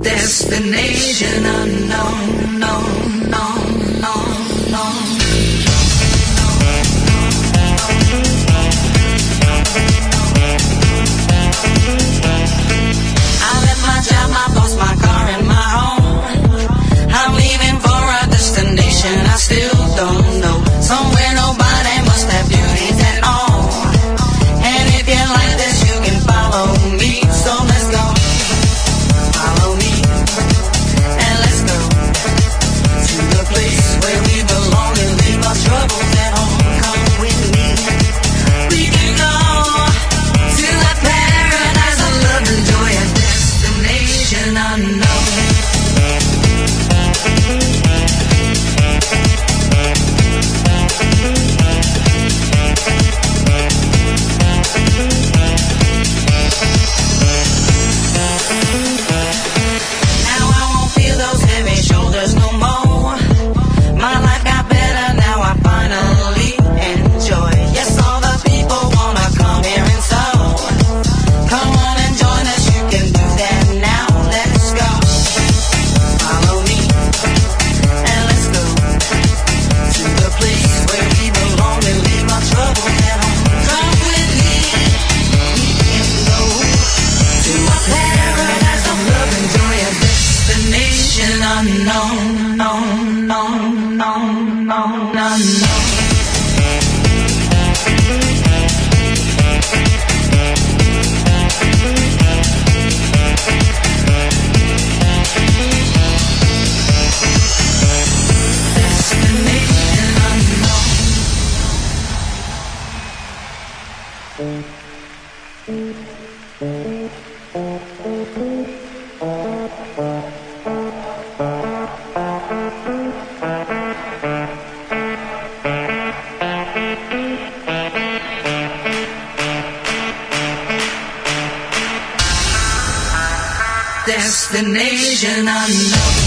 Destination unknown, no, no, no, no. I left my job, my boss, my car, and my home. I'm leaving for a destination I still don't know. Somewhere nobody must have duties at all. And if you like this, you can follow me. So let's go. Follow me. And let's go to the place where we belong and leave our troubles at home. Come with me. We can go to a paradise of love and joy, a destination unknown. Now I won't feel those heavy shoulders no more. My life got better now, I finally enjoy. Yes, all the people wanna come here and so come on and join us, you can do that now. Let's go. Follow me and let's go to the place where we belong and leave our troubles at home. Come with me, we can go to a paradise of love and joy, a destination unknown, no, no, no, no, no, no. Destination unknown. Destination unknown.